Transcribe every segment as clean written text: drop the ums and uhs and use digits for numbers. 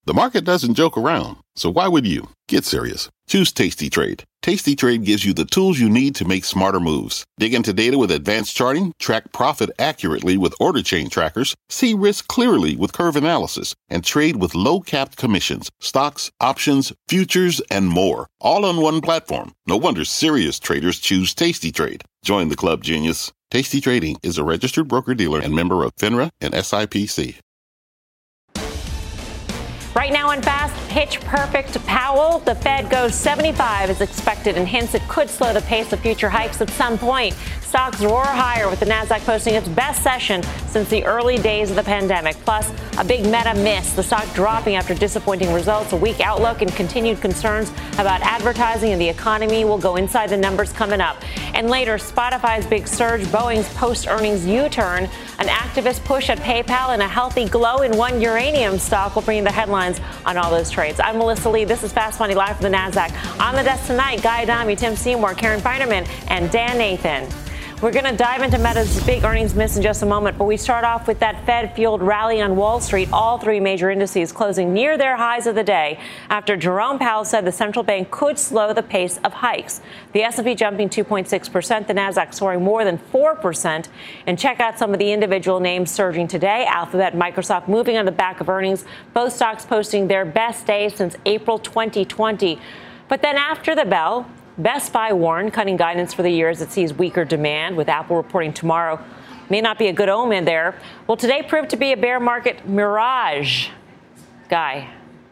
The market doesn't joke around, so why would you? Get serious. Choose Tasty Trade. Tasty Trade gives you the tools you need to make smarter moves. Dig into data with advanced charting, track profit accurately with order chain trackers, see risk clearly with curve analysis, and trade with low-capped commissions, stocks, options, futures, and more. All on one platform. No wonder serious traders choose Tasty Trade. Join the club, genius. Tasty Trading is a registered broker-dealer and member of FINRA and SIPC. Right now on Fast, pitch perfect Powell. The Fed goes 75 as expected and hints it could slow the pace of future hikes at some point. Stocks roar higher with the Nasdaq posting its best session since the early days of the pandemic. Plus, a big Meta miss. The stock dropping after disappointing results, a weak outlook, and continued concerns about advertising and the economy. Will go inside the numbers coming up. And later, Spotify's big surge, Boeing's post-earnings U-turn, an activist push at PayPal, and a healthy glow in one uranium stock will bring you the headlines on all those trades. I'm Melissa Lee. This is Fast Money live from the Nasdaq. On the desk tonight, Guy Adami, Tim Seymour, Karen Feinerman, and Dan Nathan. We're going to dive into Meta's big earnings miss in just a moment, but we start off with that Fed-fueled rally on Wall Street. All three major indices closing near their highs of the day after Jerome Powell said the central bank could slow the pace of hikes. The S&P jumping 2.6%, the Nasdaq soaring more than 4%. And check out some of the individual names surging today. Alphabet, Microsoft moving on the back of earnings, both stocks posting their best days since April 2020. But then after the bell, Best Buy warned, cutting guidance for the year as it sees weaker demand, with Apple reporting tomorrow. May not be a good omen there. Well, today proved to be a bear market mirage. Guy.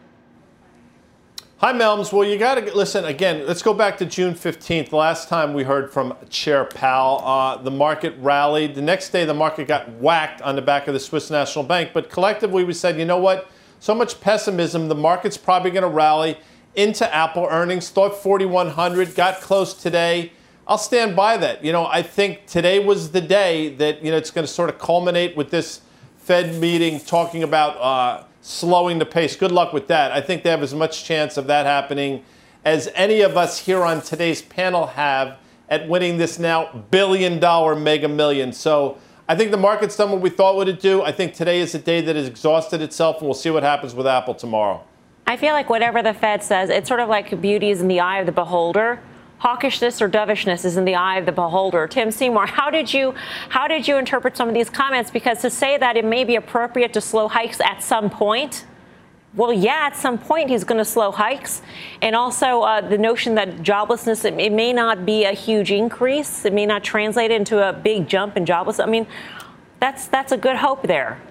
Hi, Melms. Well, you got to listen again. Let's go back to June 15th. The last time we heard from Chair Powell, the market rallied. The next day, the market got whacked on the back of the Swiss National Bank. But collectively, we said, you know what? So much pessimism. The market's probably going to rally into Apple earnings. Thought 4,100, got close today. I'll stand by that. You know, I think today was the day that, you know, it's going to sort of culminate with this Fed meeting talking about slowing the pace. Good luck with that. I think they have as much chance of that happening as any of us here on today's panel have at winning this now $1 billion Mega Millions. So I think the market's done what we thought would it do. I think today is a day that has exhausted itself, and we'll see what happens with Apple tomorrow. I feel like whatever the Fed says, it's sort of like beauty is in the eye of the beholder. Hawkishness or dovishness is in the eye of the beholder. Tim Seymour, how did you interpret some of these comments? Because to say that it may be appropriate to slow hikes at some point, well, yeah, at some point he's going to slow hikes. And also the notion that joblessness, it may not be a huge increase. It may not translate into a big jump in joblessness. I mean, that's a good hope there.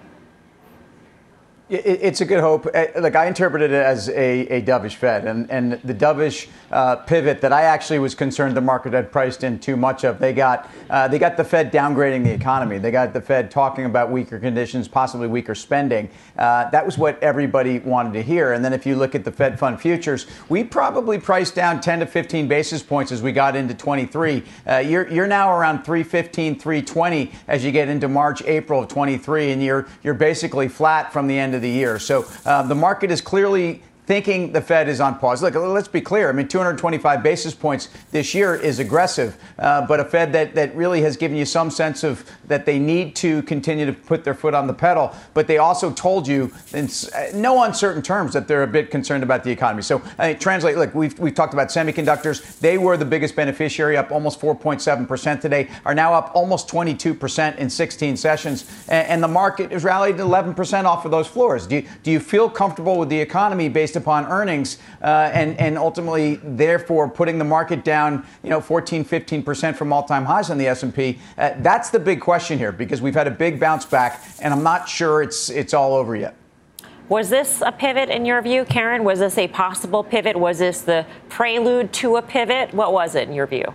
It's a good hope. Look, I interpreted it as a dovish Fed, and the dovish pivot that I actually was concerned the market had priced in too much of. They got the Fed downgrading the economy. They got the Fed talking about weaker conditions, possibly weaker spending. That was what everybody wanted to hear. And then if you look at the Fed fund futures, we probably priced down 10 to 15 basis points as we got into 23. You're now around 315, 320 as you get into March, April of 23, and you're basically flat from the end of the year. So the market is clearly thinking the Fed is on pause. Look, let's be clear. I mean, 225 basis points this year is aggressive, but a Fed that really has given you some sense of that they need to continue to put their foot on the pedal. But they also told you in no uncertain terms that they're a bit concerned about the economy. So translate. Look, we've talked about semiconductors. They were the biggest beneficiary, up almost 4.7% today, are now up almost 22% in 16 sessions. And the market has rallied 11% off of those floors. Do you feel comfortable with the economy based upon earnings and ultimately, therefore, putting the market down, 14, 15% from all-time highs on the S&P? That's the big question here, because we've had a big bounce back, and I'm not sure it's all over yet. Was this a pivot in your view, Karen? Was this a possible pivot? Was this the prelude to a pivot? What was it in your view?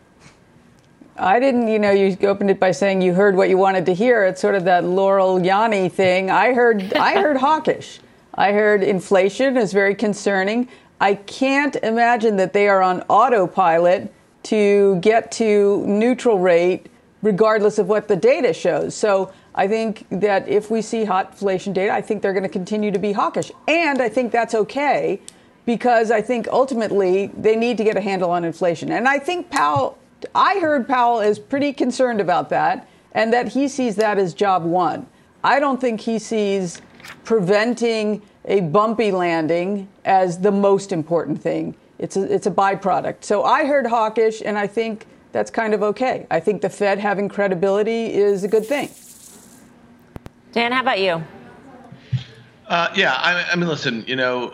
I didn't, you opened it by saying you heard what you wanted to hear. It's sort of that Laurel Yanni thing. I heard hawkish. I heard inflation is very concerning. I can't imagine that they are on autopilot to get to neutral rate regardless of what the data shows. So I think that if we see hot inflation data, I think they're going to continue to be hawkish. And I think that's okay, because I think ultimately they need to get a handle on inflation. And I think I heard Powell is pretty concerned about that, and that he sees that as job one. I don't think he sees preventing a bumpy landing as the most important thing. It's a byproduct. So I heard hawkish, and I think that's kind of okay. I think the Fed having credibility is a good thing. Dan, how about you? I mean, listen,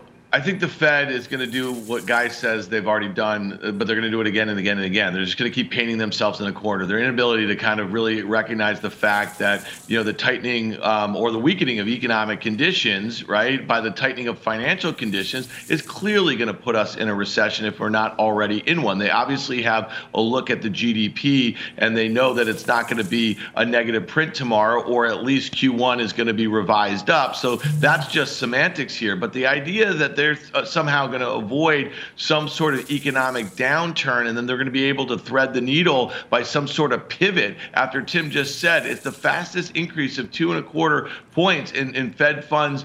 I think the Fed is going to do what Guy says they've already done, but they're going to do it again and again and again. They're just going to keep painting themselves in a corner. Their inability to kind of really recognize the fact that, the tightening or the weakening of economic conditions, right, by the tightening of financial conditions is clearly going to put us in a recession if we're not already in one. They obviously have a look at the GDP, and they know that it's not going to be a negative print tomorrow, or at least Q1 is going to be revised up. So that's just semantics here. But the idea that they're somehow going to avoid some sort of economic downturn, and then they're going to be able to thread the needle by some sort of pivot. After Tim just said, it's the fastest increase of 2.25 points in Fed funds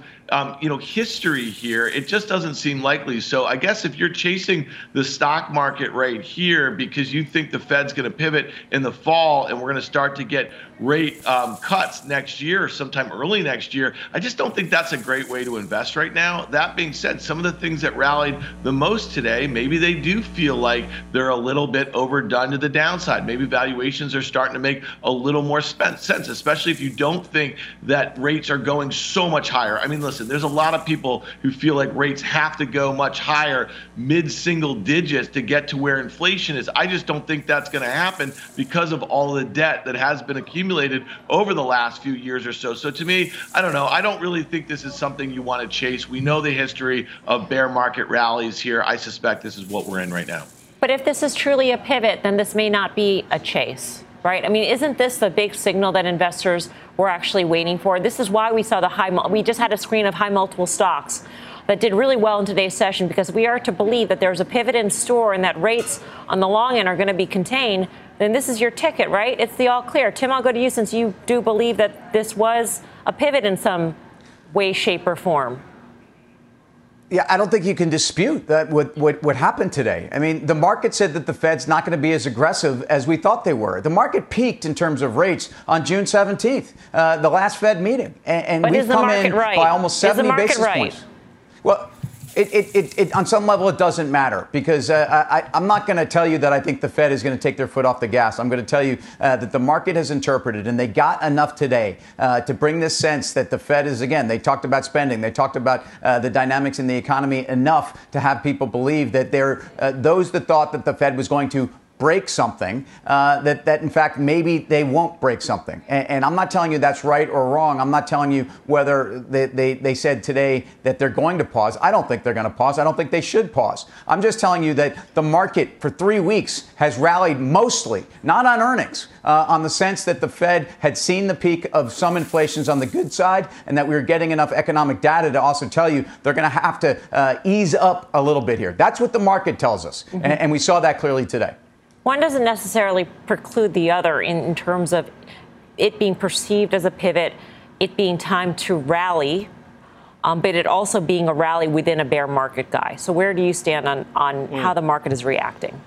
history here. It just doesn't seem likely. So I guess if you're chasing the stock market right here because you think the Fed's going to pivot in the fall and we're going to start to get rate cuts next year or sometime early next year, I just don't think that's a great way to invest right now. That being said, some of the things that rallied the most today, maybe they do feel like they're a little bit overdone to the downside. Maybe valuations are starting to make a little more sense, especially if you don't think that rates are going so much higher. I mean, listen, there's a lot of people who feel like rates have to go much higher, mid-single digits, to get to where inflation is. I just don't think that's going to happen because of all of the debt that has been accumulated over the last few years or so. So to me, I don't know. I don't really think this is something you want to chase. We know the history of bear market rallies here. I suspect this is what we're in right now. But if this is truly a pivot, then this may not be a chase, right? I mean, isn't this the big signal that investors were actually waiting for? This is why we saw we just had a screen of high multiple stocks that did really well in today's session, because we are to believe that there's a pivot in store and that rates on the long end are going to be contained. Then this is your ticket, right? It's the all clear. Tim, I'll go to you, since you do believe that this was a pivot in some way, shape, or form. Yeah, I don't think you can dispute that what happened today. I mean, the market said that the Fed's not going to be as aggressive as we thought they were. The market peaked in terms of rates on June 17th, the last Fed meeting. And we've come in by almost 70 basis points. Well, it on some level, it doesn't matter, because I'm not going to tell you that I think the Fed is going to take their foot off the gas. I'm going to tell you that the market has interpreted, and they got enough today to bring this sense that the Fed is, again, they talked about spending. They talked about the dynamics in the economy enough to have people believe that those that thought that the Fed was going to break something, that in fact maybe they won't break something. And I'm not telling you that's right or wrong. I'm not telling you whether they said today that they're going to pause. I don't think they're going to pause. I don't think they should pause. I'm just telling you that the market for 3 weeks has rallied mostly, not on earnings, on the sense that the Fed had seen the peak of some inflations on the good side, and that we were getting enough economic data to also tell you they're going to have to ease up a little bit here. That's what the market tells us. Mm-hmm. And we saw that clearly today. One doesn't necessarily preclude the other in terms of it being perceived as a pivot, it being time to rally, but it also being a rally within a bear market, Guy. So where do you stand on how the market is reacting?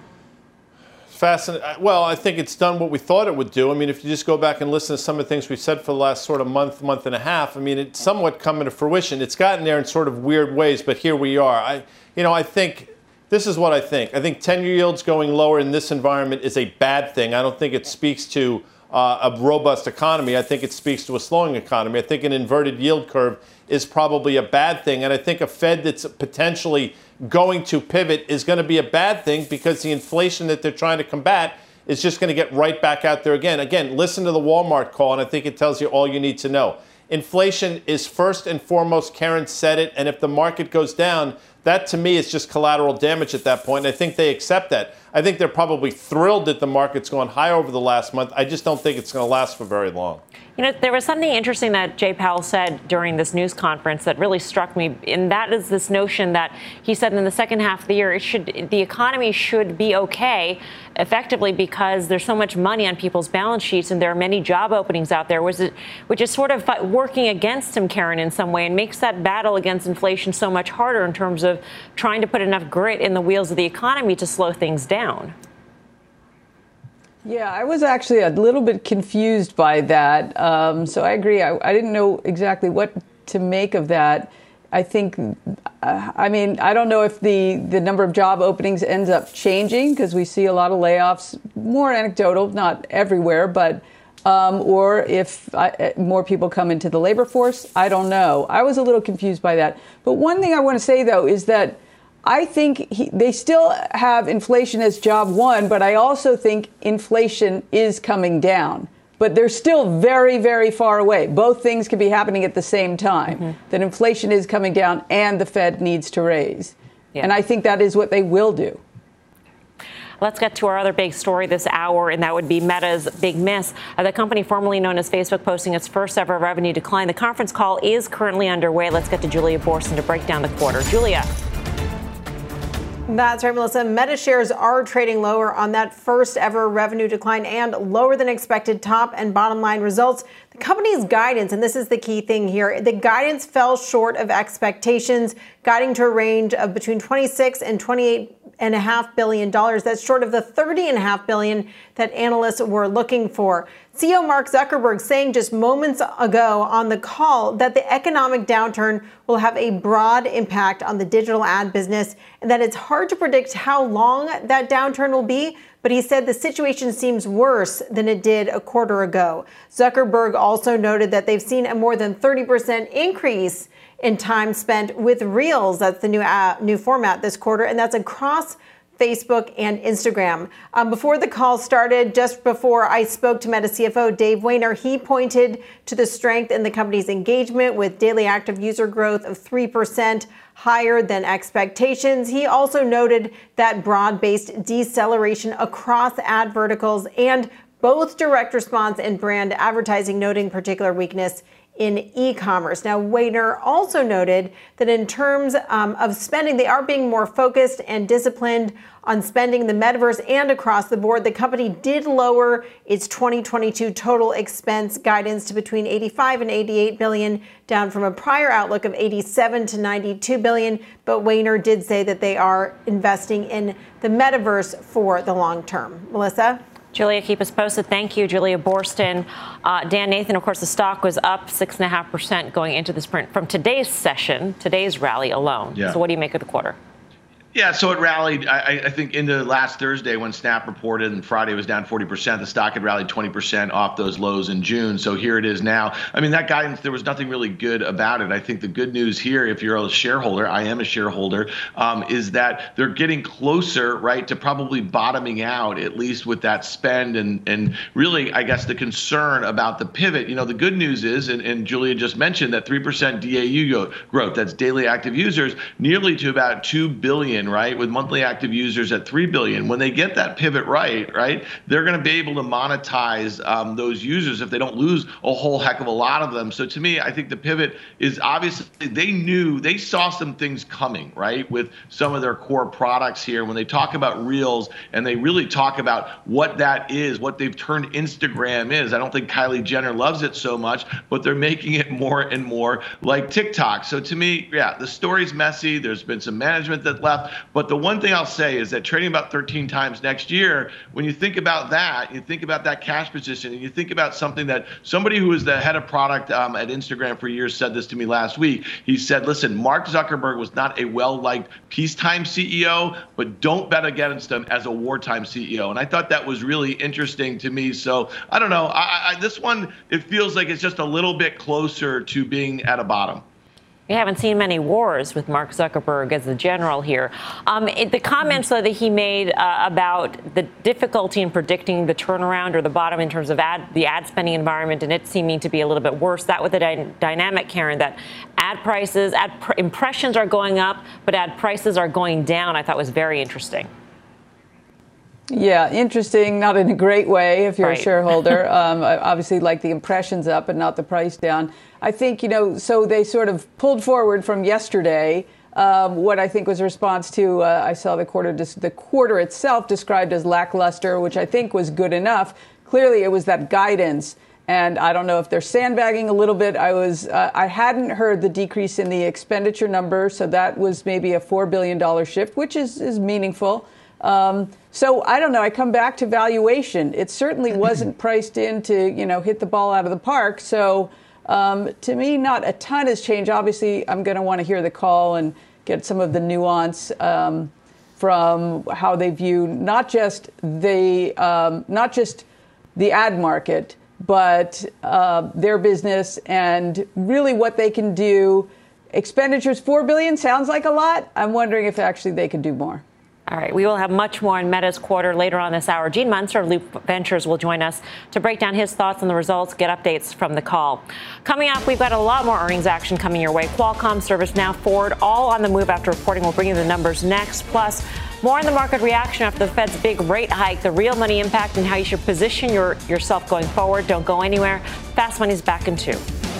Fascinating. Well, I think it's done what we thought it would do. I mean, if you just go back and listen to some of the things we've said for the last sort of month and a half, I mean, it's somewhat coming to fruition. It's gotten there in sort of weird ways, but here we are. I think... This is what I think. I think 10-year yields going lower in this environment is a bad thing. I don't think it speaks to a robust economy. I think it speaks to a slowing economy. I think an inverted yield curve is probably a bad thing. And I think a Fed that's potentially going to pivot is going to be a bad thing, because the inflation that they're trying to combat is just going to get right back out there again. Again, listen to the Walmart call, and I think it tells you all you need to know. Inflation is first and foremost, Karen said it, and if the market goes down, that to me is just collateral damage at that point. And I think they accept that. I think they're probably thrilled that the market's gone high over the last month. I just don't think it's going to last for very long. There was something interesting that Jay Powell said during this news conference that really struck me, and that is this notion that he said in the second half of the year, the economy should be okay, effectively because there's so much money on people's balance sheets and there are many job openings out there, which is sort of working against him, Karen, in some way, and makes that battle against inflation so much harder in terms of trying to put enough grit in the wheels of the economy to slow things down. Yeah, I was actually a little bit confused by that. So I agree. I didn't know exactly what to make of that. I think, I don't know if the number of job openings ends up changing because we see a lot of layoffs, more anecdotal, not everywhere, but or if more people come into the labor force. I don't know. I was a little confused by that. But one thing I want to say, though, is that I think they still have inflation as job one, but I also think inflation is coming down. But they're still very, very far away. Both things can be happening at the same time. Mm-hmm. That inflation is coming down and the Fed needs to raise. Yeah. And I think that is what they will do. Let's get to our other big story this hour, and that would be Meta's big miss. The company formerly known as Facebook posting its first ever revenue decline. The conference call is currently underway. Let's get to Julia Boorstin to break down the quarter. Julia. That's right, Melissa. Meta shares are trading lower on that first ever revenue decline and lower than expected top and bottom line results. The company's guidance, and this is the key thing here, the guidance fell short of expectations, guiding to a range of between 26 and 28.5 billion dollars. That's short of the 30.5 billion that analysts were looking for. CEO Mark Zuckerberg saying just moments ago on the call that the economic downturn will have a broad impact on the digital ad business and that it's hard to predict how long that downturn will be. But he said the situation seems worse than it did a quarter ago. Zuckerberg also noted that they've seen a more than 30% increase in time spent with Reels. That's the new format this quarter, and that's across Facebook and Instagram. Before the call started, just before I spoke to Meta CFO Dave Wehner, he pointed to the strength in the company's engagement with daily active user growth of 3% higher than expectations. He also noted that broad-based deceleration across ad verticals and both direct response and brand advertising, noting particular weakness in e-commerce. Now, Wehner also noted that in terms of spending, they are being more focused and disciplined on spending the metaverse and across the board. The company did lower its 2022 total expense guidance to between 85 and 88 billion, down from a prior outlook of 87 to 92 billion. But Wehner did say that they are investing in the metaverse for the long term. Melissa? Julia, keep us posted. Thank you, Julia Boorstin. Dan Nathan, of course, the stock was up 6.5% going into the sprint from today's session, today's rally alone. Yeah. So what do you make of the quarter? Yeah, so it rallied, I think, into last Thursday when Snap reported, and Friday was down 40%. The stock had rallied 20% off those lows in June. So here it is now. I mean, that guidance, there was nothing really good about it. I think the good news here, if you're a shareholder, I am a shareholder, is that they're getting closer, right, to probably bottoming out, at least with that spend. And really, I guess, the concern about the pivot. You know, the good news is, and Julia just mentioned, that 3% DAU growth, that's daily active users, nearly to about 2 billion, right, with monthly active users at 3 billion. When they get that pivot right, they're going to be able to monetize those users if they don't lose a whole heck of a lot of them. So to me, I think the pivot is obviously, they saw some things coming, right, with some of their core products here. When they talk about Reels and they really talk about what that is, what they've turned Instagram is. I don't think Kylie Jenner loves it so much, but they're making it more and more like TikTok. So to me, yeah, the story's messy. There's been some management that left. But the one thing I'll say is that trading about 13 times next year, when you think about that, you think about that cash position, and you think about something that somebody who was the head of product at Instagram for years said this to me last week. He said, listen, Mark Zuckerberg was not a well-liked peacetime CEO, but don't bet against him as a wartime CEO. And I thought that was really interesting to me. So I don't know. This one, it feels like it's just a little bit closer to being at a bottom. We haven't seen many wars with Mark Zuckerberg as the general here. The comments, though, that he made about the difficulty in predicting the turnaround or the bottom in terms of the ad spending environment and it seeming to be a little bit worse, that with the dynamic, Karen, that ad prices, impressions are going up, but ad prices are going down, I thought was very interesting. Yeah, interesting, not in a great way if you're a shareholder. Obviously, like the impressions up, but not the price down. I think, so they sort of pulled forward from yesterday what I think was a response to, I saw the quarter itself described as lackluster, which I think was good enough. Clearly, it was that guidance. And I don't know if they're sandbagging a little bit. I hadn't heard the decrease in the expenditure number, so that was maybe a $4 billion shift, which is meaningful. So I don't know. I come back to valuation. It certainly wasn't priced in to, hit the ball out of the park. So To me, not a ton has changed. Obviously, I'm going to want to hear the call and get some of the nuance from how they view not just the ad market, but their business and really what they can do. Expenditures, $4 billion sounds like a lot. I'm wondering if actually they could do more. All right, we will have much more in Meta's quarter later on this hour. Gene Munster of Loop Ventures will join us to break down his thoughts on the results, get updates from the call. Coming up, we've got a lot more earnings action coming your way. Qualcomm, ServiceNow, Ford, all on the move after reporting. We'll bring you the numbers next. Plus, more on the market reaction after the Fed's big rate hike, the real money impact, and how you should position yourself going forward. Don't go anywhere. Fast Money's back in 2.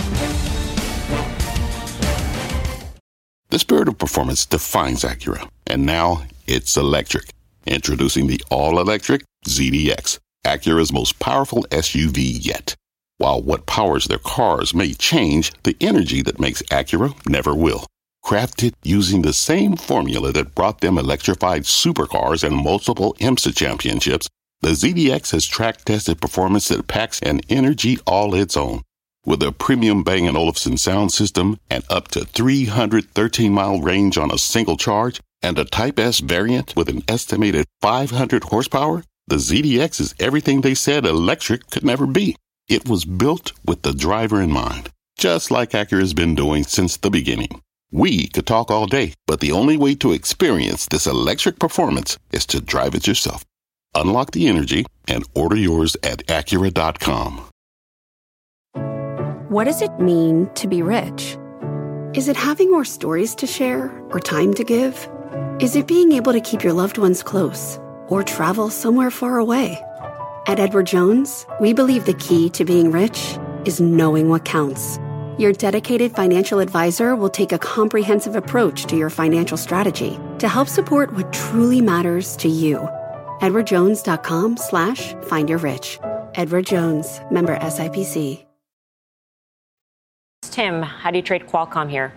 The spirit of performance defines Acura, and now it's electric. Introducing the all-electric ZDX, Acura's most powerful SUV yet. While what powers their cars may change, the energy that makes Acura never will. Crafted using the same formula that brought them electrified supercars and multiple IMSA championships, the ZDX has track-tested performance that packs an energy all its own. With a premium Bang & Olufsen sound system and up to 313-mile range on a single charge, and a Type S variant with an estimated 500 horsepower, the ZDX is everything they said electric could never be. It was built with the driver in mind, just like Acura's been doing since the beginning. We could talk all day, but the only way to experience this electric performance is to drive it yourself. Unlock the energy and order yours at Acura.com. What does it mean to be rich? Is it having more stories to share or time to give? Is it being able to keep your loved ones close or travel somewhere far away? At Edward Jones, we believe the key to being rich is knowing what counts. Your dedicated financial advisor will take a comprehensive approach to your financial strategy to help support what truly matters to you. EdwardJones.com/findyourrich. Edward Jones, member SIPC. Tim, how do you trade Qualcomm here?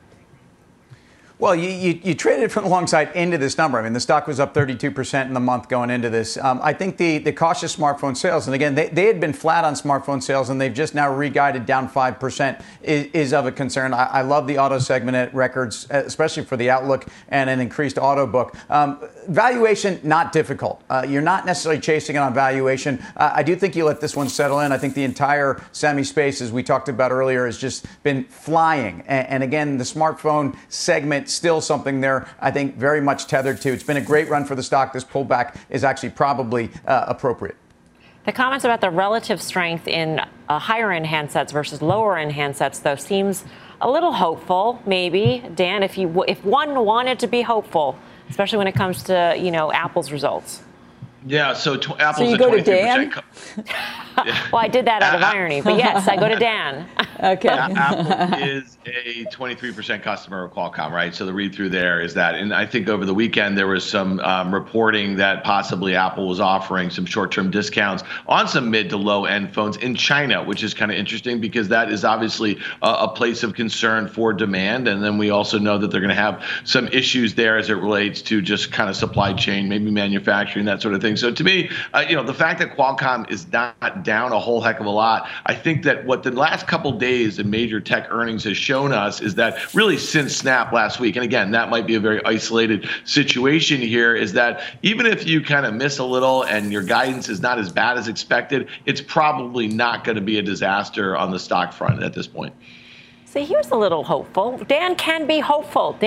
Well, you traded from alongside into this number. I mean, the stock was up 32% in the month going into this. I think the cautious smartphone sales, and again, they had been flat on smartphone sales, and they've just now re-guided down 5%, is of a concern. I love the auto segment at records, especially for the outlook and an increased auto book. Valuation, not difficult. You're not necessarily chasing it on valuation. I do think you let this one settle in. I think the entire semi space, as we talked about earlier, has just been flying. And again, the smartphone segment, still something there, I think, very much tethered to. It's been a great run for the stock. This pullback is actually probably appropriate. The comments about the relative strength in higher-end handsets versus lower-end handsets, though, seems a little hopeful, maybe. Dan, if one wanted to be hopeful, especially when it comes to, Apple's results. Yeah, so Apple's so you go to Dan? Well, I did that out of irony, but yes, I go to Dan. Okay. Apple is a 23% customer of Qualcomm, right? So the read-through there is that. And I think over the weekend there was some reporting that possibly Apple was offering some short-term discounts on some mid to low-end phones in China, which is kind of interesting because that is obviously a place of concern for demand. And then we also know that they're going to have some issues there as it relates to just kind of supply chain, maybe manufacturing, that sort of thing. So to me, the fact that Qualcomm is not down a whole heck of a lot, I think that what the last couple days in major tech earnings has shown us is that really since Snap last week, and again, that might be a very isolated situation here, is that even if you kind of miss a little and your guidance is not as bad as expected, it's probably not going to be a disaster on the stock front at this point. See, here's a little hopeful. Dan can be hopeful.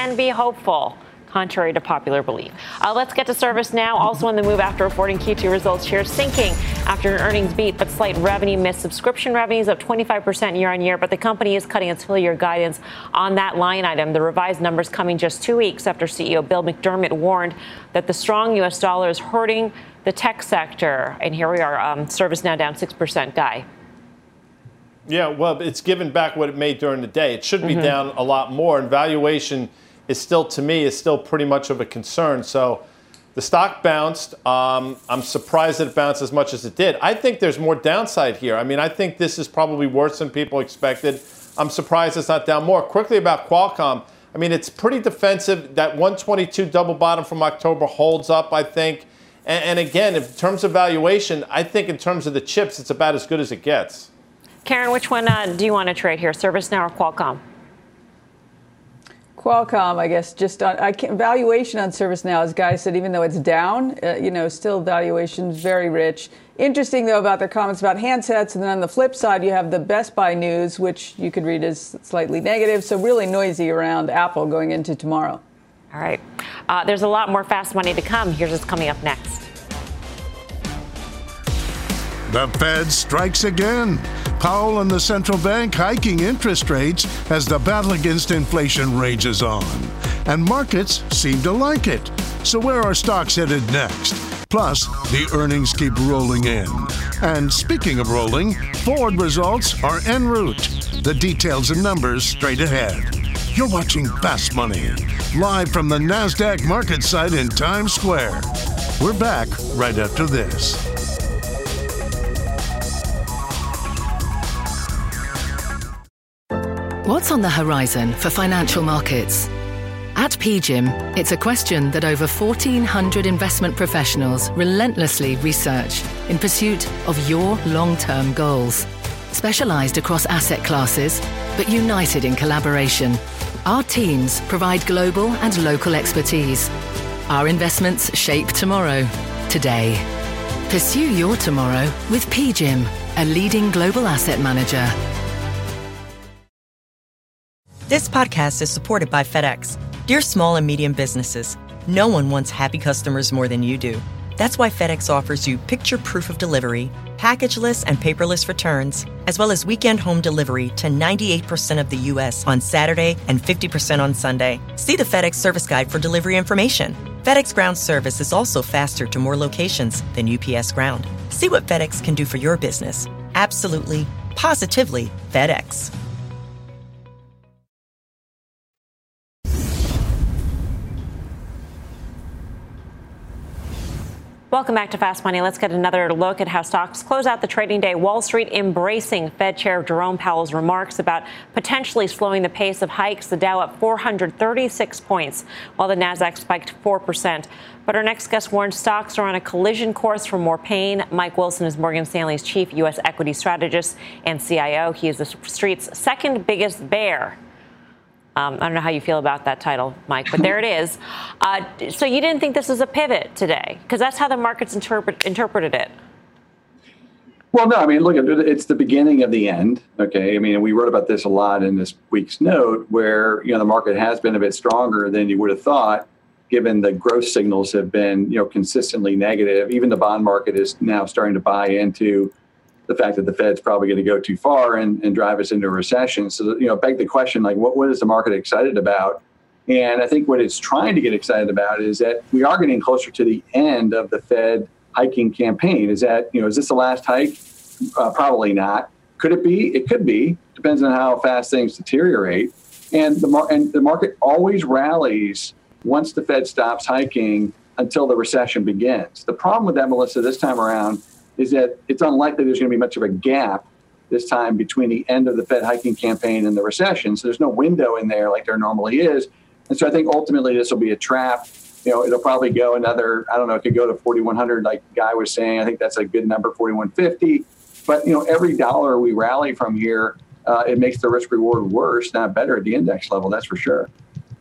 Contrary to popular belief. Let's get to ServiceNow. Also on the move after reporting Q2 results, shares sinking after an earnings beat, but slight revenue miss. Subscription revenues up 25% year on year, but the company is cutting its full year guidance on that line item. The revised numbers coming just 2 weeks after CEO Bill McDermott warned that the strong U.S. dollar is hurting the tech sector. And here we are, ServiceNow down 6%. Guy. Yeah, well, it's given back what it made during the day. It should be down a lot more, and valuation is still pretty much of a concern. So the stock bounced. I'm surprised that it bounced as much as it did. I think there's more downside here. I mean, I think this is probably worse than people expected. I'm surprised it's not down more. Quickly about Qualcomm, I mean, it's pretty defensive. That 122 double bottom from October holds up, I think. And again, in terms of valuation, I think in terms of the chips, it's about as good as it gets. Karen, which one do you want to trade here, ServiceNow or Qualcomm? Qualcomm, I guess, just valuation on ServiceNow, as Guy said, even though it's down, still valuation's very rich. Interesting, though, about their comments about handsets. And then on the flip side, you have the Best Buy news, which you could read as slightly negative. So really noisy around Apple going into tomorrow. All right. There's a lot more Fast Money to come. Here's what's coming up next. The Fed strikes again. Powell and the central bank hiking interest rates as the battle against inflation rages on. And markets seem to like it. So where are stocks headed next? Plus, the earnings keep rolling in. And speaking of rolling, Ford results are en route. The details and numbers straight ahead. You're watching Fast Money, live from the NASDAQ market site in Times Square. We're back right after this. What's on the horizon for financial markets? At PGIM, it's a question that over 1,400 investment professionals relentlessly research in pursuit of your long-term goals. Specialized across asset classes, but united in collaboration, our teams provide global and local expertise. Our investments shape tomorrow, today. Pursue your tomorrow with PGIM, a leading global asset manager. This podcast is supported by FedEx. Dear small and medium businesses, no one wants happy customers more than you do. That's why FedEx offers you picture proof of delivery, packageless and paperless returns, as well as weekend home delivery to 98% of the U.S. on Saturday and 50% on Sunday. See the FedEx service guide for delivery information. FedEx Ground service is also faster to more locations than UPS Ground. See what FedEx can do for your business. Absolutely, positively FedEx. Welcome back to Fast Money. Let's get another look at how stocks close out the trading day. Wall Street embracing Fed Chair Jerome Powell's remarks about potentially slowing the pace of hikes. The Dow up 436 points, while the Nasdaq spiked 4%. But our next guest warns stocks are on a collision course for more pain. Mike Wilson is Morgan Stanley's chief U.S. equity strategist and CIO. He is the Street's second biggest bear. I don't know how you feel about that title, Mike, but there it is. So you didn't think this was a pivot today? Because that's how the markets interpreted it. Well, no, I mean, look, it's the beginning of the end. Okay. I mean, we wrote about this a lot in this week's note where, the market has been a bit stronger than you would have thought, given the growth signals have been, consistently negative. Even the bond market is now starting to buy into the fact that the Fed's probably going to go too far and drive us into a recession. So, beg the question, like, what is the market excited about? And I think what it's trying to get excited about is that we are getting closer to the end of the Fed hiking campaign. Is this the last hike? Probably not. Could it be? It could be. Depends on how fast things deteriorate. And the market always rallies once the Fed stops hiking until the recession begins. The problem with that, Melissa, this time around is that it's unlikely there's going to be much of a gap this time between the end of the Fed hiking campaign and the recession. So there's no window in there like there normally is. And so I think ultimately this will be a trap. It'll probably go another, I don't know, it could go to 4,100 like Guy was saying. I think that's a good number, 4,150. But, every dollar we rally from here, it makes the risk reward worse, not better at the index level. That's for sure.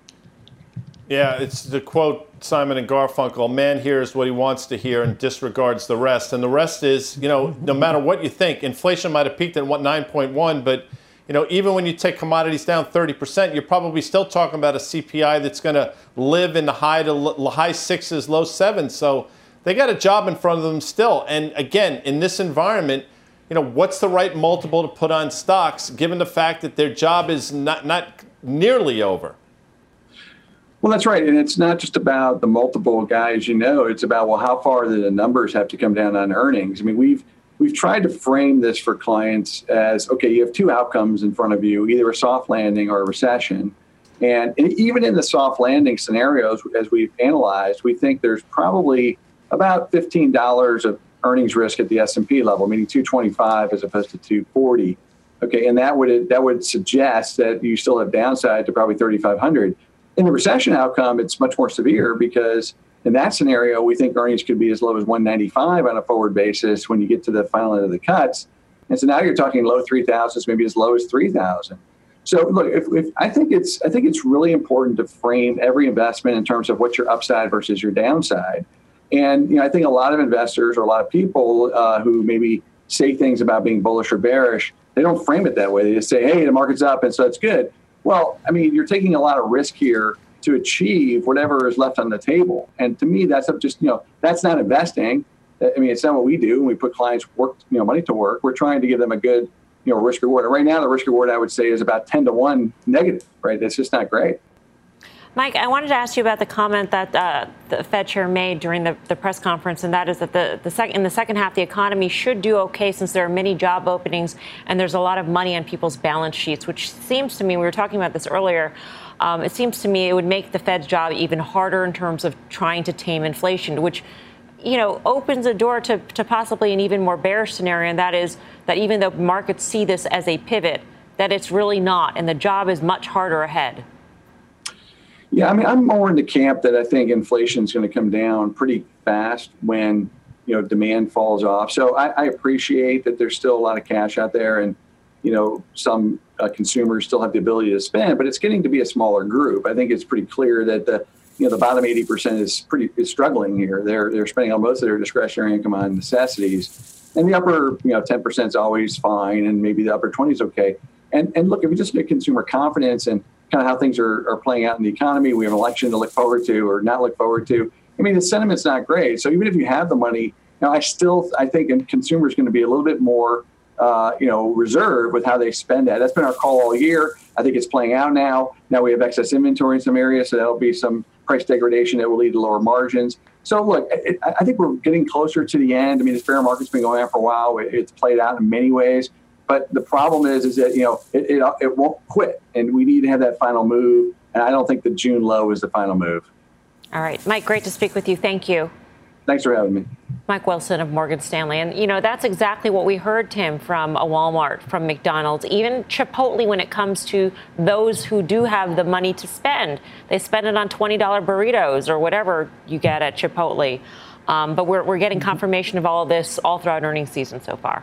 Yeah, it's the quote Simon and Garfunkel, man hears what he wants to hear and disregards the rest. And the rest is, no matter what you think, inflation might have peaked at 9.1, but, even when you take commodities down 30%, you're probably still talking about a CPI that's going to live in the high sixes, low sevens. So they got a job in front of them still. And again, in this environment, what's the right multiple to put on stocks, given the fact that their job is not nearly over? Well, that's right. And it's not just about the multiple, guys, it's about, well, how far do the numbers have to come down on earnings? I mean, we've tried to frame this for clients as, okay, you have two outcomes in front of you, either a soft landing or a recession. And even in the soft landing scenarios, as we've analyzed, we think there's probably about $15 of earnings risk at the S&P level, meaning 225 as opposed to 240. Okay, and that would suggest that you still have downside to probably 3,500. In the recession outcome, it's much more severe because in that scenario, we think earnings could be as low as 195 on a forward basis when you get to the final end of the cuts. And so now you're talking low 3,000s, maybe as low as 3,000. So look, if I think it's really important to frame every investment in terms of what's your upside versus your downside. And I think a lot of investors or a lot of people who maybe say things about being bullish or bearish, they don't frame it that way. They just say, hey, the market's up, and so it's good. Well, I mean, you're taking a lot of risk here to achieve whatever is left on the table. And to me, that's just, that's not investing. I mean, it's not what we do. When we put clients' money to work, we're trying to give them a good, risk reward. And right now, the risk reward, I would say, is about 10-1 negative, right? That's just not great. Mike, I wanted to ask you about the comment that the Fed chair made during the press conference, and that is that in the second half, the economy should do okay since there are many job openings and there's a lot of money on people's balance sheets, which seems to me, we were talking about this earlier, it seems to me it would make the Fed's job even harder in terms of trying to tame inflation, which opens a door to possibly an even more bearish scenario, and that is that even though markets see this as a pivot, that it's really not, and the job is much harder ahead. Yeah, I mean, I'm more in the camp that I think inflation is going to come down pretty fast when, demand falls off. So I appreciate that there's still a lot of cash out there, and, some consumers still have the ability to spend, but it's getting to be a smaller group. I think it's pretty clear that the bottom 80% is struggling here. They're spending on most of their discretionary income on necessities, and the upper 10% is always fine, and maybe the upper 20 is okay. And look, if we just look at consumer confidence and kind of how things are playing out in the economy, we have an election to look forward to or not look forward to. I mean, the sentiment's not great. So even if you have the money, I think a consumer is going to be a little bit more reserved with how they spend that. That's been our call all year. I think it's playing out now. Now we have excess inventory in some areas, so that'll be some price degradation that will lead to lower margins. So look, I think we're getting closer to the end. I mean, this bear market's been going on for a while. It's played out in many ways. But the problem is that, it won't quit. And we need to have that final move. And I don't think the June low is the final move. All right. Mike, great to speak with you. Thank you. Thanks for having me. Mike Wilson of Morgan Stanley. And, that's exactly what we heard, Tim, from a Walmart, from McDonald's, even Chipotle when it comes to those who do have the money to spend. They spend it on $20 burritos or whatever you get at Chipotle. But we're getting confirmation of all of this all throughout earnings season so far.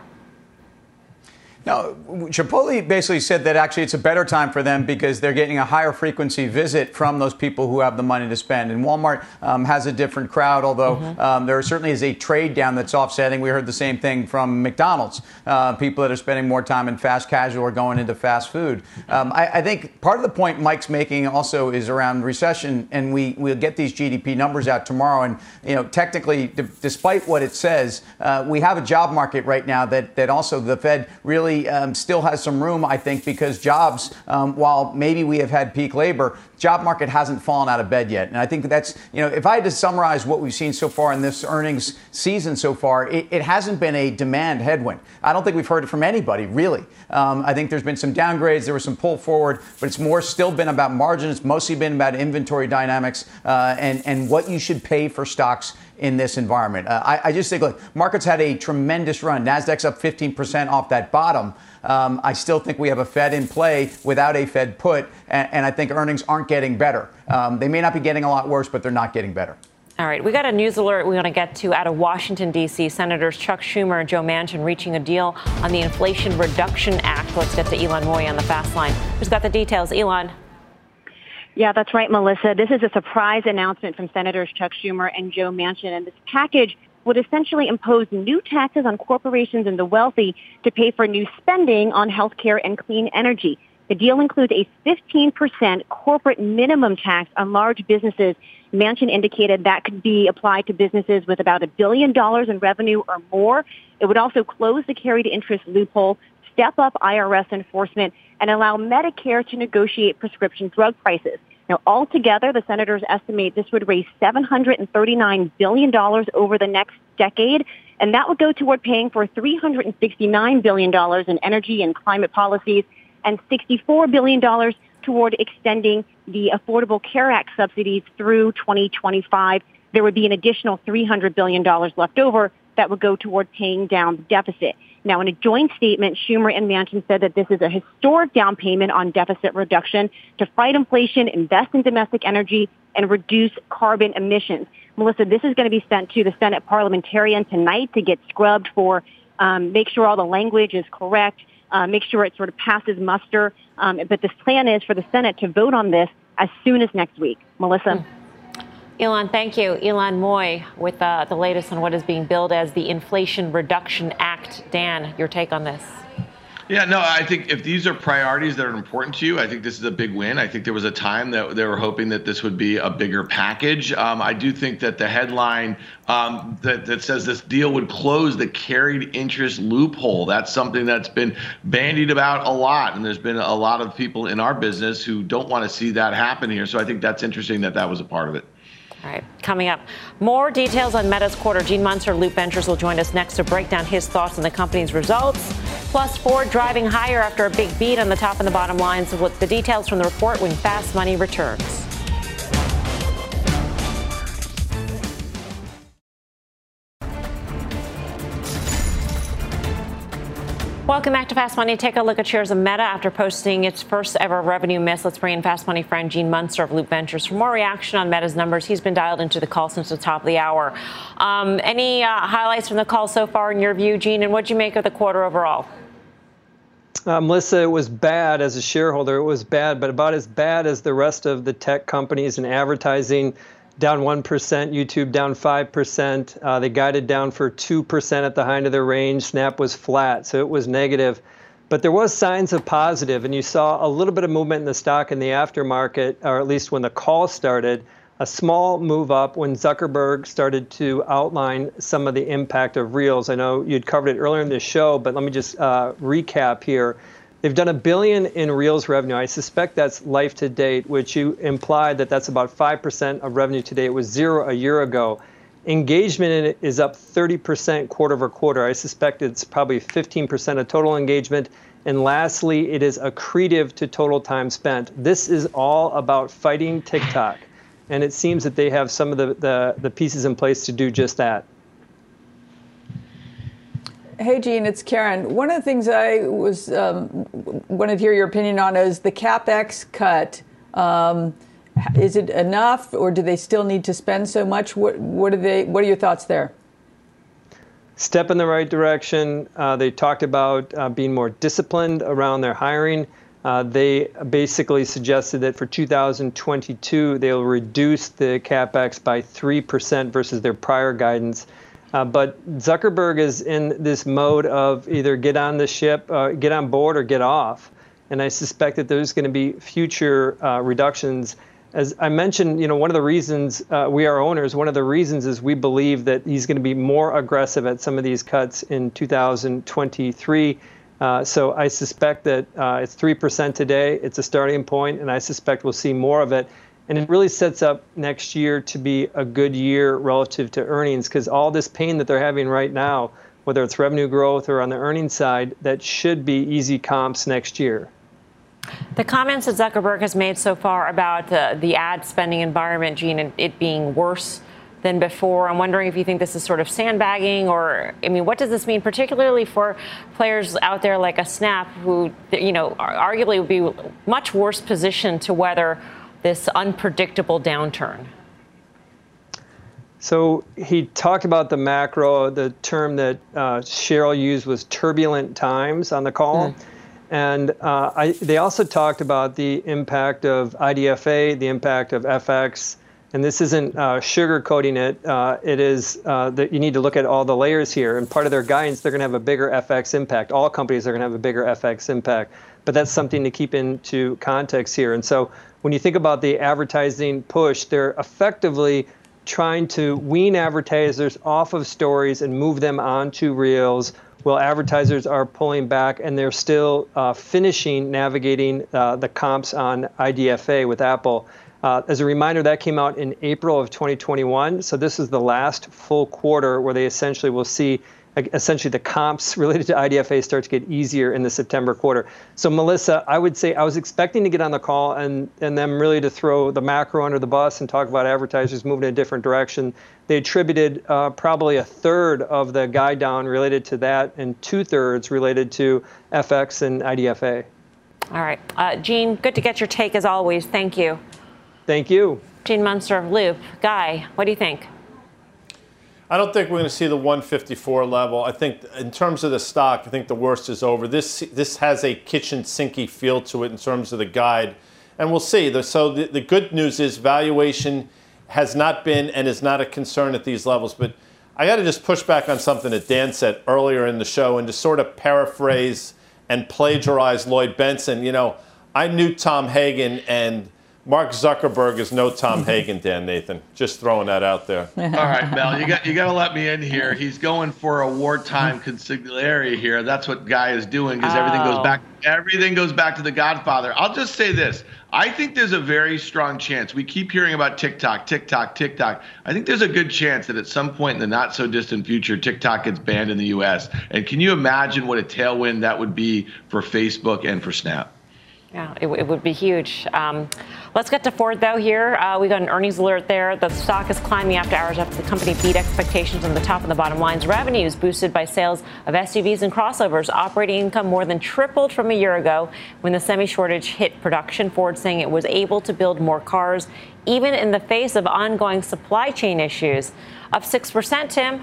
No, Chipotle basically said that actually it's a better time for them because they're getting a higher frequency visit from those people who have the money to spend. And Walmart has a different crowd, although there certainly is a trade down that's offsetting. We heard the same thing from McDonald's. People that are spending more time in fast casual are going into fast food. I think part of the point Mike's making also is around recession, and we'll get these GDP numbers out tomorrow. And, technically, despite what it says, we have a job market right now that also the Fed really still has some room, I think, because jobs, while maybe we have had peak labor, job market hasn't fallen out of bed yet. And I think that's, if I had to summarize what we've seen so far in this earnings season so far, it hasn't been a demand headwind. I don't think we've heard it from anybody, really. I think there's been some downgrades. There was some pull forward, but it's more still been about margins. It's mostly been about inventory dynamics and what you should pay for stocks in this environment. I just think, look, markets had a tremendous run. NASDAQ's up 15% off that bottom. I still think we have a Fed in play without a Fed put, and I think earnings aren't getting better. They may not be getting a lot worse, but they're not getting better. All right, we got a news alert we want to get to out of Washington, D.C. Senators Chuck Schumer and Joe Manchin reaching a deal on the Inflation Reduction Act. Let's get to Elon Moy on the fast line. Who's got the details? Elon. Yeah, that's right, Melissa. This is a surprise announcement from Senators Chuck Schumer and Joe Manchin, and this package would essentially impose new taxes on corporations and the wealthy to pay for new spending on healthcare and clean energy. The deal includes a 15% corporate minimum tax on large businesses. Manchin indicated that could be applied to businesses with about $1 billion in revenue or more. It would also close the carried interest loophole, step up IRS enforcement, and allow Medicare to negotiate prescription drug prices. Now, altogether, the senators estimate this would raise $739 billion over the next decade, and that would go toward paying for $369 billion in energy and climate policies and $64 billion toward extending the Affordable Care Act subsidies through 2025. There would be an additional $300 billion left over that would go toward paying down the deficit. Now, in a joint statement, Schumer and Manchin said that this is a historic down payment on deficit reduction to fight inflation, invest in domestic energy, and reduce carbon emissions. Melissa, this is going to be sent to the Senate parliamentarian tonight to get scrubbed for make sure all the language is correct, make sure it sort of passes muster. But this plan is for the Senate to vote on this as soon as next week. Melissa? Ylan, thank you. Ylan Moy with the latest on what is being billed as the Inflation Reduction Act. Dan, your take on this? Yeah, no, I think if these are priorities that are important to you, I think this is a big win. I think there was a time that they were hoping that this would be a bigger package. I do think that the headline that says this deal would close the carried interest loophole, that's something that's been bandied about a lot. And there's been a lot of people in our business who don't want to see that happen here. So I think that's interesting that that was a part of it. All right, coming up, more details on Meta's quarter. Gene Munster, Loop Ventures, will join us next to break down his thoughts on the company's results. Plus, Ford driving higher after a big beat on the top and the bottom lines. So with the details from the report when Fast Money returns. Welcome back to Fast Money. Take a look at shares of Meta after posting its first ever revenue miss. Let's bring in Fast Money friend Gene Munster of Loop Ventures for more reaction on Meta's numbers. He's been dialed into the call since the top of the hour. Any highlights from the call so far in your view, Gene, and what'd you make of the quarter overall? Melissa, it was bad as a shareholder. It was bad, but about as bad as the rest of the tech companies and advertising. Down 1%, YouTube down 5%. They guided down for 2% at the high end of their range. Snap was flat, so it was negative. But there was signs of positive, and you saw a little bit of movement in the stock in the aftermarket, or at least when the call started. A small move up when Zuckerberg started to outline some of the impact of Reels. I know you'd covered it earlier in this show, but let me just recap here. They've done $1 billion in Reels revenue. I suspect that's life to date, which you implied that that's about 5% of revenue today. It was 0 a year ago. Engagement in it is up 30% quarter over quarter. I suspect it's probably 15% of total engagement. And lastly, it is accretive to total time spent. This is all about fighting TikTok. And it seems that they have some of the pieces in place to do just that. Hey, Gene, it's Karen. One of the things I was wanted to hear your opinion on is the CapEx cut. Is it enough, or do they still need to spend so much? What are your thoughts there? Step in the right direction. They talked about being more disciplined around their hiring. They basically suggested that for 2022, they'll reduce the CapEx by 3% versus their prior guidance. But Zuckerberg is in this mode of either get on the ship, get on board, or get off. And I suspect that there's going to be future reductions. As I mentioned, one of the reasons we are owners, one of the reasons is we believe that he's going to be more aggressive at some of these cuts in 2023. So I suspect that it's 3% today. It's a starting point, and I suspect we'll see more of it. And it really sets up next year to be a good year relative to earnings, because all this pain that they're having right now, whether it's revenue growth or on the earnings side, that should be easy comps next year. The comments that Zuckerberg has made so far about the ad spending environment, Gene, and it being worse than before, I'm wondering if you think this is sort of sandbagging, or, what does this mean, particularly for players out there like a Snap, who, arguably would be much worse positioned to weather this unpredictable downturn? So he talked about the macro. The term that Cheryl used was turbulent times on the call. And they also talked about the impact of IDFA, the impact of FX. And this isn't sugarcoating it. It is that you need to look at all the layers here. And part of their guidance, they're going to have a bigger FX impact. All companies are going to have a bigger FX impact. But that's something to keep into context here. And so when you think about the advertising push, they're effectively trying to wean advertisers off of stories and move them onto Reels, while advertisers are pulling back, and they're still navigating the comps on IDFA with Apple. As a reminder, that came out in April of 2021. So this is the last full quarter where they essentially will see the comps related to IDFA start to get easier in the September quarter. So Melissa, I would say I was expecting to get on the call and them really to throw the macro under the bus and talk about advertisers moving in a different direction. They attributed probably a third of the guide down related to that, and 2/3 related to FX and IDFA. All right. Gene, good to get your take as always. Thank you. Thank you. Gene Munster of Loop. Guy, what do you think? I don't think we're going to see the 154 level. I think in terms of the stock, I think the worst is over. This has a kitchen sinky feel to it in terms of the guide. And we'll see. So the good news is valuation has not been and is not a concern at these levels. But I got to just push back on something that Dan said earlier in the show and to sort of paraphrase and plagiarize Lloyd Benson. You know, I knew Tom Hagen, and Mark Zuckerberg is no Tom Hagen, Dan Nathan. Just throwing that out there. All right, Mel, you got to let me in here. He's going for a wartime consigliere here. That's what Guy is doing because everything goes back to The Godfather. I'll just say this. I think there's a very strong chance. We keep hearing about TikTok. I think there's a good chance that at some point in the not so distant future, TikTok gets banned in the US. And can you imagine what a tailwind that would be for Facebook and for Snap? Yeah, it would be huge. Let's get to Ford, though, here. We got an earnings alert there. The stock is climbing after hours after the company beat expectations on the top and the bottom lines. Revenues boosted by sales of SUVs and crossovers. Operating income more than tripled from a year ago when the semi shortage hit production. Ford saying it was able to build more cars, even in the face of ongoing supply chain issues. Up 6%, Tim.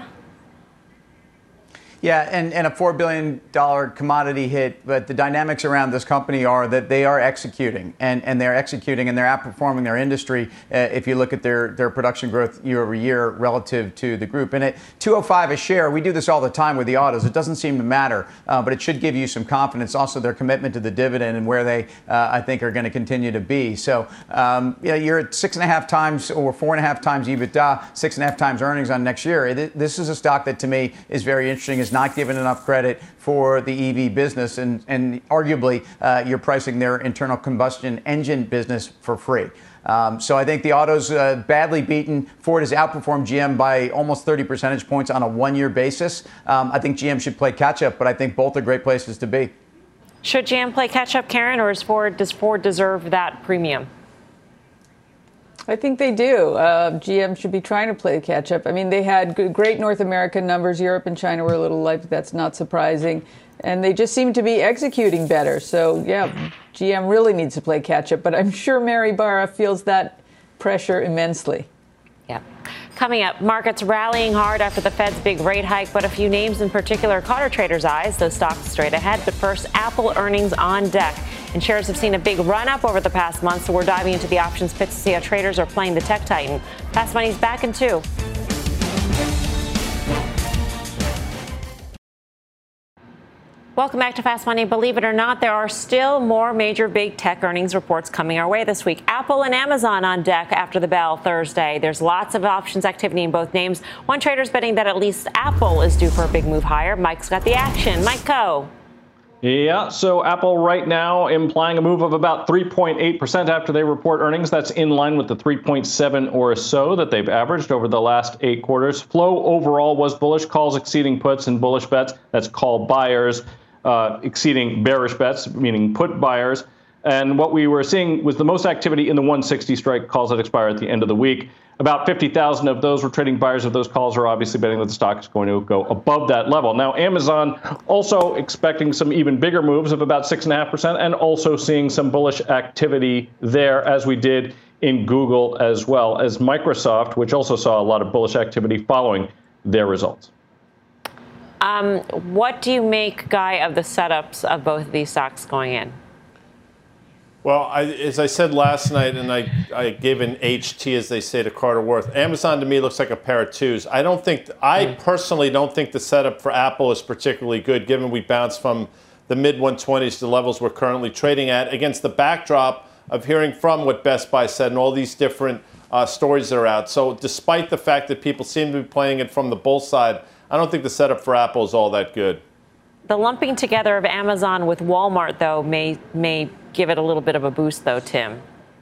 Yeah, and a $4 billion commodity hit, but the dynamics around this company are that they are executing, and they're executing, and they're outperforming their industry if you look at their production growth year over year relative to the group. And at $205 a share, we do this all the time with the autos. It doesn't seem to matter, but it should give you some confidence. Also, their commitment to the dividend and where they, I think, are going to continue to be. So, you're at 6.5 times or 4.5 times EBITDA, 6.5 times earnings on next year. This is a stock that, to me, is very interesting. Is not given enough credit for the EV business, and arguably you're pricing their internal combustion engine business for free. So I think the auto's badly beaten. Ford has outperformed GM by almost 30 percentage points on a one-year basis. I think GM should play catch-up, but I think both are great places to be. Should GM play catch-up, Karen, or does Ford deserve that premium? I think they do. GM should be trying to play catch up. I mean, they had great North American numbers. Europe and China were a little light, but that's not surprising. And they just seem to be executing better. So, yeah, GM really needs to play catch up. But I'm sure Mary Barra feels that pressure immensely. Yeah. Coming up, markets rallying hard after the Fed's big rate hike, but a few names in particular caught our traders' eyes. Those stocks straight ahead. But first, Apple earnings on deck. And shares have seen a big run up over the past month, so we're diving into the options pit to see how traders are playing the tech titan. Fast Money's back in 2. Welcome back to Fast Money. Believe it or not, there are still more major big tech earnings reports coming our way this week. Apple and Amazon on deck after the bell Thursday. There's lots of options activity in both names. One trader's betting that at least Apple is due for a big move higher. Mike's got the action. Mike Coe. Yeah, so Apple right now implying a move of about 3.8% after they report earnings. That's in line with the 3.7 or so that they've averaged over the last 8 quarters. Flow overall was bullish, calls exceeding puts, and bullish bets, that's call buyers, exceeding bearish bets, meaning put buyers. And what we were seeing was the most activity in the 160 strike calls that expire at the end of the week. About 50,000 of those were trading buyers of those calls are obviously betting that the stock is going to go above that level. Now, Amazon also expecting some even bigger moves of about 6.5% and also seeing some bullish activity there, as we did in Google, as well as Microsoft, which also saw a lot of bullish activity following their results. What do you make, Guy, of the setups of both of these stocks going in? Well, as I said last night, and I gave an HT, as they say, to Carter Worth, Amazon to me looks like a pair of twos. I personally don't think the setup for Apple is particularly good, given we bounced from the mid-120s to levels we're currently trading at, against the backdrop of hearing from what Best Buy said and all these different stories that are out. So despite the fact that people seem to be playing it from the bull side, I don't think the setup for Apple is all that good. The lumping together of Amazon with Walmart, though, may give it a little bit of a boost, though, Tim.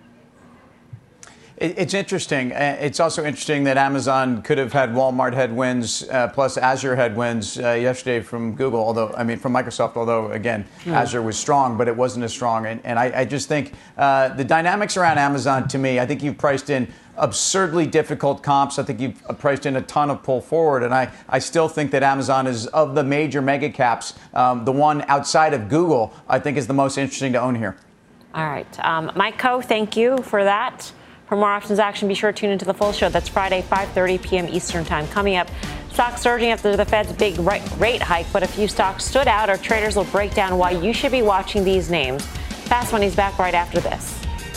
It's interesting. It's also interesting that Amazon could have had Walmart headwinds plus Azure headwinds yesterday from Google, from Microsoft, although, again, Azure was strong, but it wasn't as strong. And I just think the dynamics around Amazon, to me, I think you've priced in absurdly difficult comps. I think you've priced in a ton of pull forward. And I still think that Amazon is, of the major mega caps, the one outside of Google, I think is the most interesting to own here. All right. Mike Coe, thank you for that. For more options action, be sure to tune into the full show. That's Friday, 5:30 p.m. Eastern Time. Coming up, stocks surging after the Fed's big rate hike, but a few stocks stood out. Our traders will break down why you should be watching these names. Fast Money's back right after this.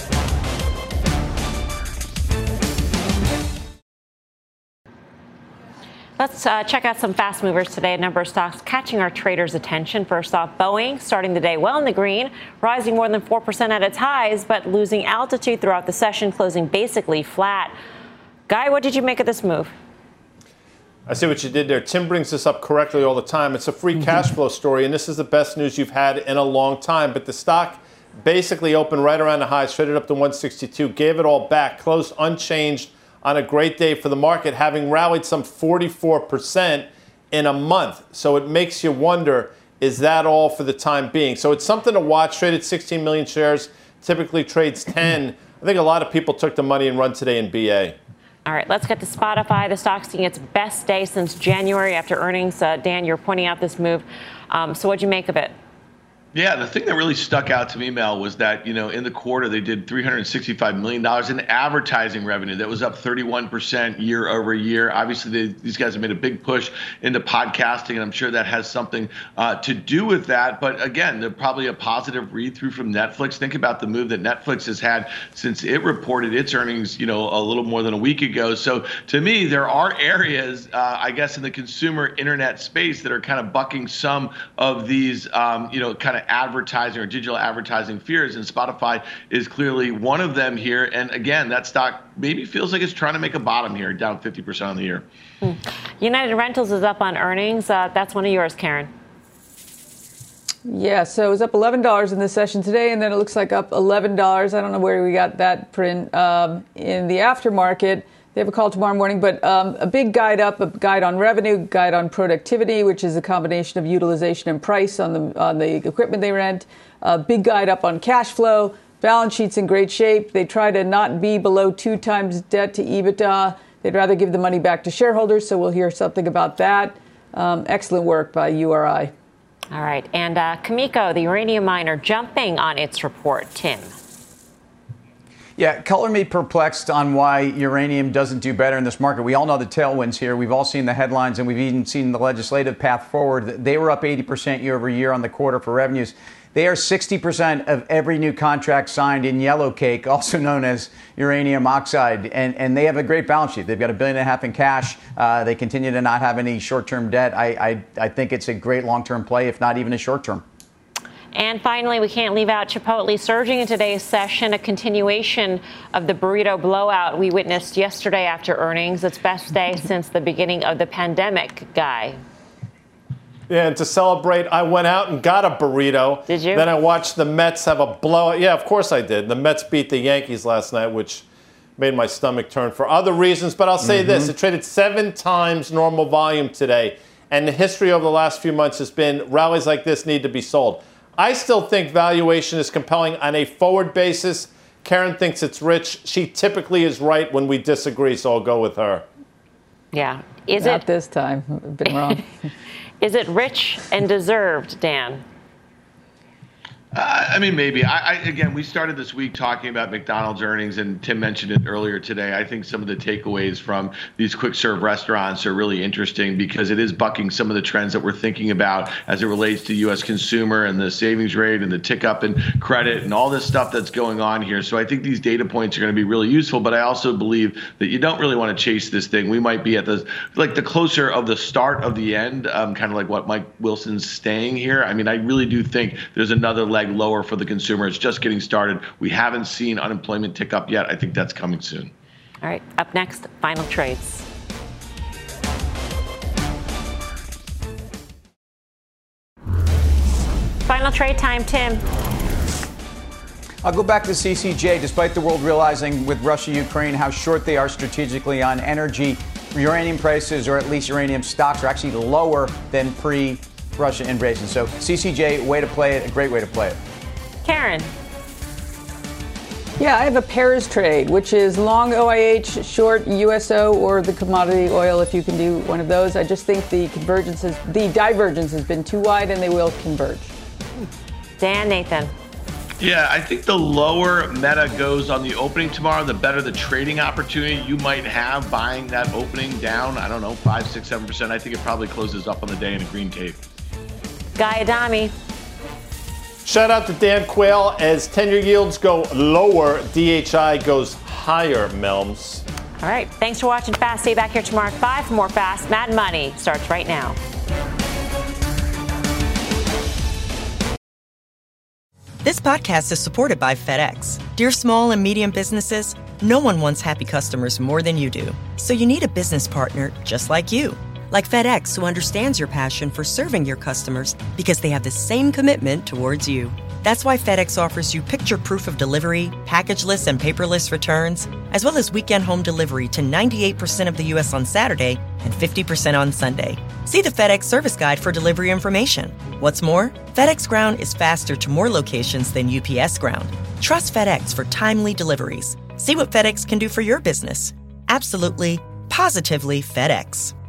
Let's check out some fast movers today. A number of stocks catching our traders' attention. First off, Boeing starting the day well in the green, rising more than 4% at its highs, but losing altitude throughout the session, closing basically flat. Guy, what did you make of this move? I see what you did there. Tim brings this up correctly all the time. It's a free cash flow story, and this is the best news you've had in a long time. But the stock basically opened right around the highs, traded up to 162, gave it all back, closed unchanged on a great day for the market, having rallied some 44% in a month. So it makes you wonder, is that all for the time being? So it's something to watch. Traded 16 million shares, typically trades 10. I think a lot of people took the money and run today in BA. All right, let's get to Spotify. The stock's seeing its best day since January after earnings. Dan, you're pointing out this move. So what'd you make of it? Yeah, the thing that really stuck out to me, Mel, was that, in the quarter they did $365 million in advertising revenue. That was up 31% year over year. Obviously, these guys have made a big push into podcasting, and I'm sure that has something to do with that. But again, they're probably a positive read-through from Netflix. Think about the move that Netflix has had since it reported its earnings, a little more than a week ago. So to me, there are areas, I guess, in the consumer internet space that are kind of bucking some of these, kind of advertising or digital advertising fears, and Spotify is clearly one of them here. And again, that stock maybe feels like it's trying to make a bottom here, down 50% on the year. United Rentals is up on earnings. That's one of yours, Karen. Yeah, so it was up $11 in this session today, and then it looks like up $11. I don't know where we got that print in the aftermarket. They have a call tomorrow morning, but a big guide up, a guide on revenue, guide on productivity, which is a combination of utilization and price on the equipment they rent. A big guide up on cash flow. Balance sheet's in great shape. They try to not be below 2 times debt to EBITDA. They'd rather give the money back to shareholders, so we'll hear something about that. Excellent work by URI. All right, and Cameco, the uranium miner, jumping on its report. Tim. Yeah, color me perplexed on why uranium doesn't do better in this market. We all know the tailwinds here. We've all seen the headlines, and we've even seen the legislative path forward. They were up 80% year over year on the quarter for revenues. They are 60% of every new contract signed in yellowcake, also known as uranium oxide, and they have a great balance sheet. They've got $1.5 billion in cash. They continue to not have any short-term debt. I think it's a great long-term play, if not even a short-term. And finally, we can't leave out Chipotle surging in today's session, a continuation of the burrito blowout we witnessed yesterday after earnings. Its best day since the beginning of the pandemic, Guy. Yeah, and to celebrate, I went out and got a burrito. Did you? Then I watched the Mets have a blowout. Yeah, of course I did. The Mets beat the Yankees last night, which made my stomach turn for other reasons. But I'll say this, it traded 7 times normal volume today. And the history over the last few months has been rallies like this need to be sold. I still think valuation is compelling on a forward basis. Karen thinks it's rich. She typically is right when we disagree, so I'll go with her. Yeah. Not this time. I've been wrong. Is it rich and deserved, Dan? I mean, maybe. Again, we started this week talking about McDonald's earnings, and Tim mentioned it earlier today. I think some of the takeaways from these quick serve restaurants are really interesting because it is bucking some of the trends that we're thinking about as it relates to U.S. consumer and the savings rate and the tick up in credit and all this stuff that's going on here. So I think these data points are going to be really useful, but I also believe that you don't really want to chase this thing. We might be at the closer of the start of the end, kind of like what Mike Wilson's staying here. I mean, I really do think there's another leg lower for the consumer. It's just getting started. We haven't seen unemployment tick up yet. I think that's coming soon. All right, up next, final trades. Final trade time, Tim. I'll go back to CCJ. Despite the world realizing with Russia, Ukraine, how short they are strategically on energy, uranium prices, or at least uranium stocks, are actually lower than pre-Russia invasion. So CCJ, way to play it, a great way to play it. Karen. Yeah, I have a pairs trade, which is long OIH, short USO, or the commodity oil if you can do one of those. I just think the divergence has been too wide, and they will converge. Dan, Nathan. Yeah, I think the lower Meta goes on the opening tomorrow, the better the trading opportunity you might have buying that opening down, I don't know, 5, 6, 7%. I think it probably closes up on the day in a green tape. Guy Adami. Shout out to Dan Quayle. As 10-year yields go lower, DHI goes higher, Melms. All right. Thanks for watching Fast. See you back here tomorrow at 5 for more Fast. Mad Money starts right now. This podcast is supported by FedEx. Dear small and medium businesses, no one wants happy customers more than you do. So you need a business partner just like you. Like FedEx, who understands your passion for serving your customers because they have the same commitment towards you. That's why FedEx offers you picture proof of delivery, packageless and paperless returns, as well as weekend home delivery to 98% of the U.S. on Saturday and 50% on Sunday. See the FedEx service guide for delivery information. What's more, FedEx Ground is faster to more locations than UPS Ground. Trust FedEx for timely deliveries. See what FedEx can do for your business. Absolutely, positively FedEx.